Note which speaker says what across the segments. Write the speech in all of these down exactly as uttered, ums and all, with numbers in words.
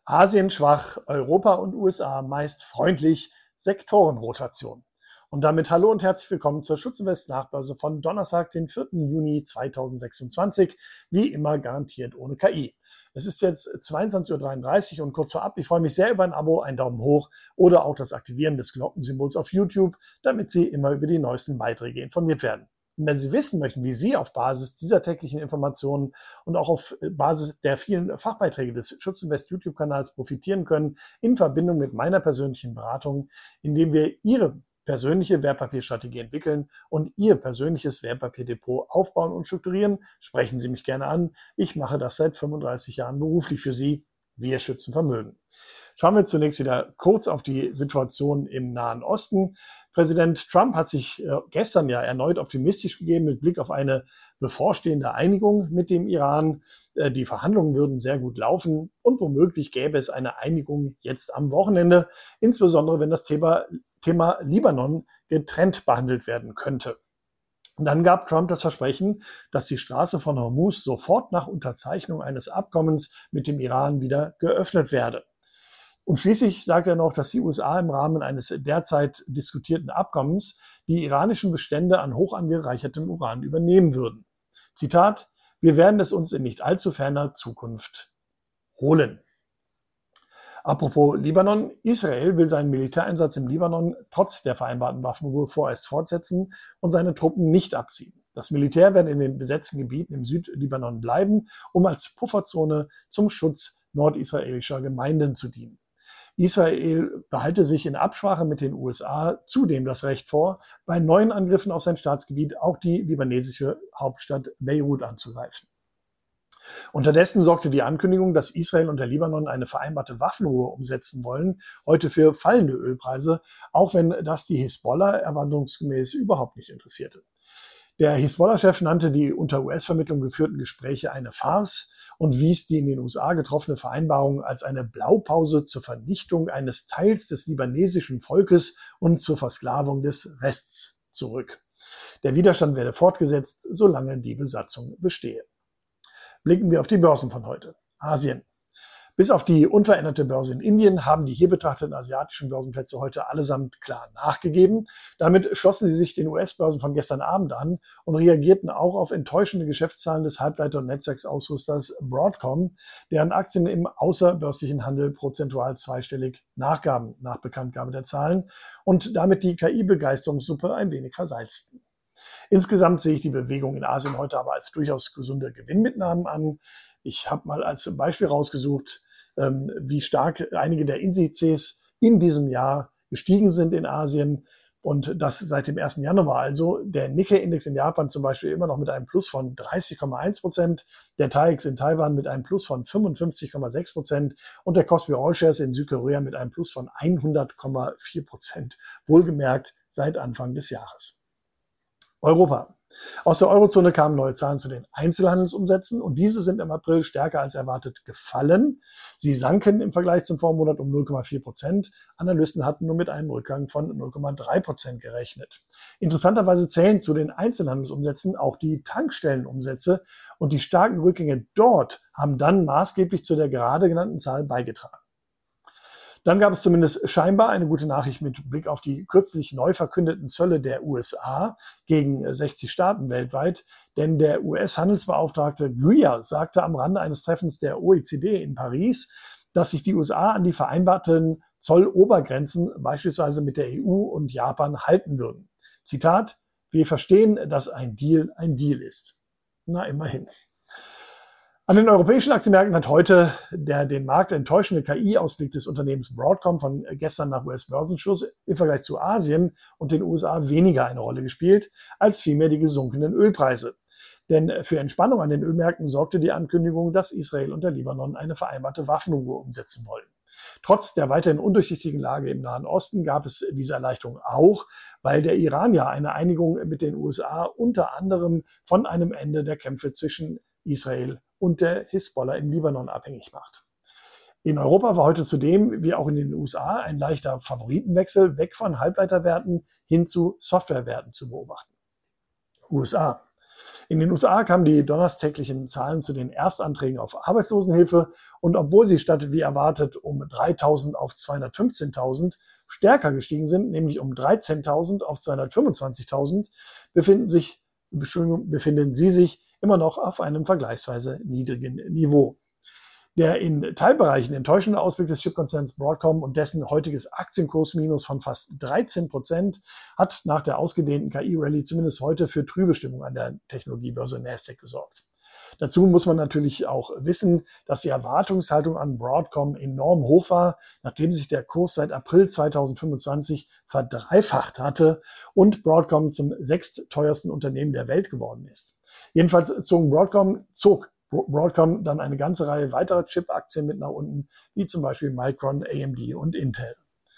Speaker 1: Asien schwach, Europa und U S A meist freundlich, Sektorenrotation. Und damit hallo und herzlich willkommen zur Schutzinvest Nachbörse von Donnerstag, den vierten Juni zweitausendsechsundzwanzig, wie immer garantiert ohne K I. Es ist jetzt zweiundzwanzig Uhr dreiunddreißig und kurz vorab, ich freue mich sehr über ein Abo, einen Daumen hoch oder auch das Aktivieren des Glockensymbols auf YouTube, damit Sie immer über die neuesten Beiträge informiert werden. Und wenn Sie wissen möchten, wie Sie auf Basis dieser täglichen Informationen und auch auf Basis der vielen Fachbeiträge des Schutzinvest YouTube-Kanals profitieren können, in Verbindung mit meiner persönlichen Beratung, indem wir Ihre persönliche Wertpapierstrategie entwickeln und Ihr persönliches Wertpapierdepot aufbauen und strukturieren, sprechen Sie mich gerne an. Ich mache das seit fünfunddreißig Jahren beruflich für Sie. Wir schützen Vermögen. Schauen wir zunächst wieder kurz auf die Situation im Nahen Osten. Präsident Trump hat sich gestern ja erneut optimistisch gegeben mit Blick auf eine bevorstehende Einigung mit dem Iran. Die Verhandlungen würden sehr gut laufen und womöglich gäbe es eine Einigung jetzt am Wochenende, insbesondere wenn das Thema, Thema Libanon getrennt behandelt werden könnte. Und dann gab Trump das Versprechen, dass die Straße von Hormuz sofort nach Unterzeichnung eines Abkommens mit dem Iran wieder geöffnet werde. Und schließlich sagt er noch, dass die U S A im Rahmen eines derzeit diskutierten Abkommens die iranischen Bestände an hoch angereichertem Uran übernehmen würden. Zitat: Wir werden es uns in nicht allzu ferner Zukunft holen. Apropos Libanon, Israel will seinen Militäreinsatz im Libanon trotz der vereinbarten Waffenruhe vorerst fortsetzen und seine Truppen nicht abziehen. Das Militär wird in den besetzten Gebieten im Südlibanon bleiben, um als Pufferzone zum Schutz nordisraelischer Gemeinden zu dienen. Israel behalte sich in Absprache mit den U S A zudem das Recht vor, bei neuen Angriffen auf sein Staatsgebiet auch die libanesische Hauptstadt Beirut anzugreifen. Unterdessen sorgte die Ankündigung, dass Israel und der Libanon eine vereinbarte Waffenruhe umsetzen wollen, heute für fallende Ölpreise, auch wenn das die Hisbollah erwartungsgemäß überhaupt nicht interessierte. Der Hisbollah-Chef nannte die unter U S-Vermittlung geführten Gespräche eine Farce und wies die in den U S A getroffene Vereinbarung als eine Blaupause zur Vernichtung eines Teils des libanesischen Volkes und zur Versklavung des Rests zurück. Der Widerstand werde fortgesetzt, solange die Besatzung bestehe. Blicken wir auf die Börsen von heute. Asien. Bis auf die unveränderte Börse in Indien haben die hier betrachteten asiatischen Börsenplätze heute allesamt klar nachgegeben. Damit schlossen sie sich den U S-Börsen von gestern Abend an und reagierten auch auf enttäuschende Geschäftszahlen des Halbleiter- und Netzwerksausrüsters Broadcom, deren Aktien im außerbörslichen Handel prozentual zweistellig nachgaben nach Bekanntgabe der Zahlen und damit die K I-Begeisterungssuppe ein wenig versalzten. Insgesamt sehe ich die Bewegung in Asien heute aber als durchaus gesunde Gewinnmitnahmen an. Ich habe mal als Beispiel rausgesucht, wie stark einige der Indizes in diesem Jahr gestiegen sind in Asien und das seit dem ersten Januar. Also der Nikkei-Index in Japan zum Beispiel immer noch mit einem Plus von dreißig Komma eins Prozent, der T A I X in Taiwan mit einem Plus von fünfundfünfzig Komma sechs Prozent und der Kospi All Shares in Südkorea mit einem Plus von hundert Komma vier Prozent. Wohlgemerkt seit Anfang des Jahres. Europa. Aus der Eurozone kamen neue Zahlen zu den Einzelhandelsumsätzen und diese sind im April stärker als erwartet gefallen. Sie sanken im Vergleich zum Vormonat um null Komma vier Prozent. Analysten hatten nur mit einem Rückgang von null Komma drei Prozent gerechnet. Interessanterweise zählen zu den Einzelhandelsumsätzen auch die Tankstellenumsätze und die starken Rückgänge dort haben dann maßgeblich zu der gerade genannten Zahl beigetragen. Dann gab es zumindest scheinbar eine gute Nachricht mit Blick auf die kürzlich neu verkündeten Zölle der U S A gegen sechzig Staaten weltweit, denn der U S-Handelsbeauftragte Greer sagte am Rande eines Treffens der O E C D in Paris, dass sich die U S A an die vereinbarten Zollobergrenzen beispielsweise mit der E U und Japan halten würden. Zitat: Wir verstehen, dass ein Deal ein Deal ist. Na, immerhin. An den europäischen Aktienmärkten hat heute der den Markt enttäuschende K I-Ausblick des Unternehmens Broadcom von gestern nach U S-Börsenschluss im Vergleich zu Asien und den U S A weniger eine Rolle gespielt, als vielmehr die gesunkenen Ölpreise. Denn für Entspannung an den Ölmärkten sorgte die Ankündigung, dass Israel und der Libanon eine vereinbarte Waffenruhe umsetzen wollen. Trotz der weiterhin undurchsichtigen Lage im Nahen Osten gab es diese Erleichterung auch, weil der Iran ja eine Einigung mit den U S A unter anderem von einem Ende der Kämpfe zwischen Israel und der Hisbollah im Libanon abhängig macht. In Europa war heute zudem, wie auch in den U S A, ein leichter Favoritenwechsel weg von Halbleiterwerten hin zu Softwarewerten zu beobachten. U S A. In den U S A kamen die donnerstäglichen Zahlen zu den Erstanträgen auf Arbeitslosenhilfe und obwohl sie statt wie erwartet um dreitausend auf zweihundertfünfzehntausend stärker gestiegen sind, nämlich um dreizehntausend auf zweihundertfünfundzwanzigtausend, befinden sich, Entschuldigung, befinden sie sich immer noch auf einem vergleichsweise niedrigen Niveau. Der in Teilbereichen enttäuschende Ausblick des Chipkonzerns Broadcom und dessen heutiges Aktienkursminus von fast dreizehn Prozent hat nach der ausgedehnten K I-Rallye zumindest heute für trübe Stimmung an der Technologiebörse Nasdaq gesorgt. Dazu muss man natürlich auch wissen, dass die Erwartungshaltung an Broadcom enorm hoch war, nachdem sich der Kurs seit April zweitausendfünfundzwanzig verdreifacht hatte und Broadcom zum sechstteuersten Unternehmen der Welt geworden ist. Jedenfalls zog Broadcom, zog Broadcom dann eine ganze Reihe weiterer Chip-Aktien mit nach unten, wie zum Beispiel Micron, A M D und Intel.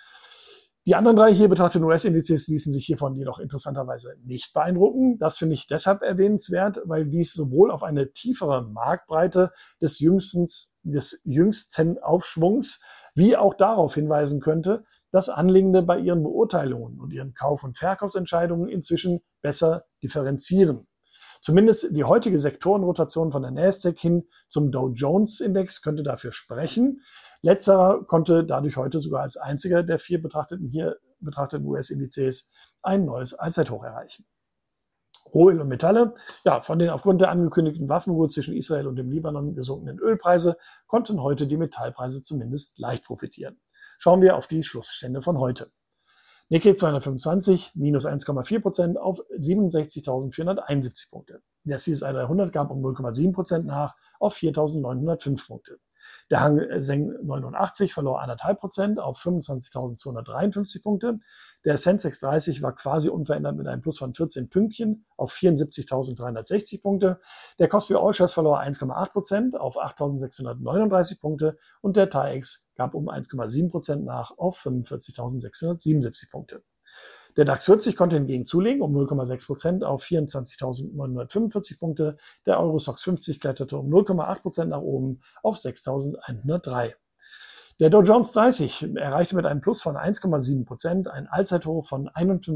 Speaker 1: Die anderen drei hier betrachteten U S-Indizes ließen sich hiervon jedoch interessanterweise nicht beeindrucken. Das finde ich deshalb erwähnenswert, weil dies sowohl auf eine tiefere Marktbreite des jüngsten, des jüngsten Aufschwungs wie auch darauf hinweisen könnte, dass Anlegende bei ihren Beurteilungen und ihren Kauf- und Verkaufsentscheidungen inzwischen besser differenzieren. Zumindest die heutige Sektorenrotation von der Nasdaq hin zum Dow Jones Index könnte dafür sprechen. Letzterer konnte dadurch heute sogar als einziger der vier betrachteten hier betrachteten U S-Indizes ein neues Allzeithoch erreichen. Rohöl und Metalle, ja, von den aufgrund der angekündigten Waffenruhe zwischen Israel und dem Libanon gesunkenen Ölpreise konnten heute die Metallpreise zumindest leicht profitieren. Schauen wir auf die Schlussstände von heute. Nikkei zweihundertfünfundzwanzig, minus eins Komma vier Prozent auf siebenundsechzigtausendvierhunderteinundsiebzig Punkte. Der C S I dreihundert gab um null Komma sieben Prozent nach auf viertausendneunhundertfünf Punkte. Der Hang Seng neunundachtzig verlor eins Komma fünf Prozent auf fünfundzwanzigtausendzweihundertdreiundfünfzig Punkte. Der Sensex dreißig war quasi unverändert mit einem Plus von vierzehn Pünktchen auf vierundsiebzigtausenddreihundertsechzig Punkte. Der Kospi All-Shares verlor eins Komma acht Prozent auf achttausendsechshundertneununddreißig Punkte und der T A I X gab um eins Komma sieben Prozent nach auf fünfundvierzigtausendsechshundertsiebenundsiebzig Punkte. Der DAX vierzig konnte hingegen zulegen um null Komma sechs Prozent auf vierundzwanzigtausendneunhundertfünfundvierzig Punkte. Der Eurostoxx fünfzig kletterte um null Komma acht Prozent nach oben auf sechstausendeinhundertdrei. Der Dow Jones dreißig erreichte mit einem Plus von eins Komma sieben Prozent ein Allzeithoch von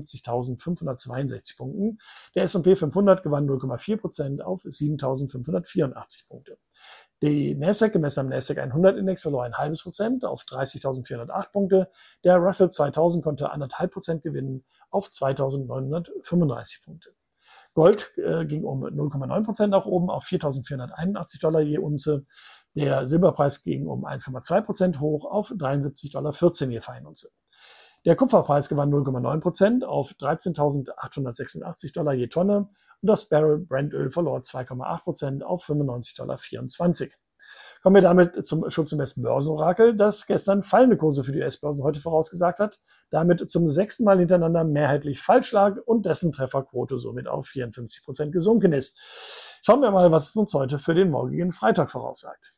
Speaker 1: einundfünfzigtausendfünfhundertzweiundsechzig Punkten. Der S und P fünfhundert gewann null Komma vier Prozent auf siebentausendfünfhundertvierundachtzig Punkte. Die Nasdaq gemessen am Nasdaq hundert Index verlor ein halbes Prozent auf dreißigtausendvierhundertacht Punkte. Der Russell zweitausend konnte anderthalb Prozent gewinnen auf zweitausendneunhundertfünfunddreißig Punkte. Gold äh, ging um null Komma neun Prozent nach oben auf viertausendvierhunderteinundachtzig Dollar je Unze. Der Silberpreis ging um eins Komma zwei Prozent hoch auf dreiundsiebzig Komma vierzehn Dollar je Feinunze. Der Kupferpreis gewann null Komma neun Prozent auf dreizehntausendachthundertsechsundachtzig Dollar je Tonne und das Barrel Brent-Öl verlor zwei Komma acht Prozent auf fünfundneunzig Komma vierundzwanzig Dollar. Kommen wir damit zum Schutzinvest Börsenorakel, das gestern fallende Kurse für die U S-Börsen heute vorausgesagt hat, damit zum sechsten Mal hintereinander mehrheitlich falsch lag und dessen Trefferquote somit auf vierundfünfzig Prozent gesunken ist. Schauen wir mal, was es uns heute für den morgigen Freitag voraussagt.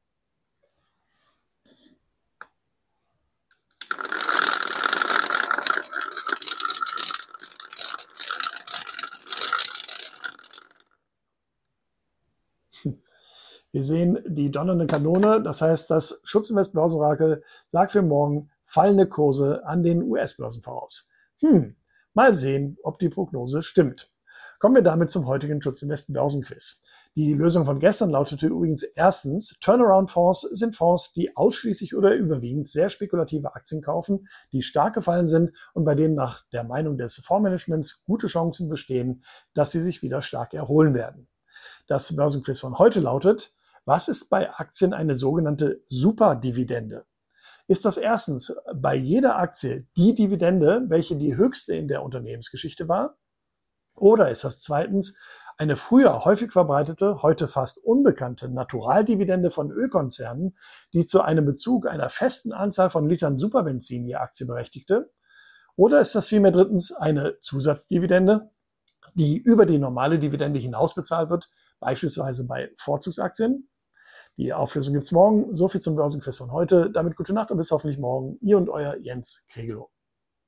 Speaker 1: Wir sehen die donnernde Kanone, das heißt, das Schutzinvest Börsenorakel sagt für morgen fallende Kurse an den U S-Börsen voraus. Hm, mal sehen, ob die Prognose stimmt. Kommen wir damit zum heutigen Schutzinvest Börsenquiz. Die Lösung von gestern lautete übrigens erstens, Turnaround-Fonds sind Fonds, die ausschließlich oder überwiegend sehr spekulative Aktien kaufen, die stark gefallen sind und bei denen nach der Meinung des Fondsmanagements gute Chancen bestehen, dass sie sich wieder stark erholen werden. Das Börsenquiz von heute lautet, was ist bei Aktien eine sogenannte Superdividende? Ist das erstens bei jeder Aktie die Dividende, welche die höchste in der Unternehmensgeschichte war? Oder ist das zweitens eine früher häufig verbreitete, heute fast unbekannte Naturaldividende von Ölkonzernen, die zu einem Bezug einer festen Anzahl von Litern Superbenzin je Aktie berechtigte? Oder ist das vielmehr drittens eine Zusatzdividende, die über die normale Dividende hinaus bezahlt wird, beispielsweise bei Vorzugsaktien? Die Auflösung gibt's morgen. So viel zum Börsenquiz von heute. Damit gute Nacht und bis hoffentlich morgen. Ihr und euer Jens Kregelow.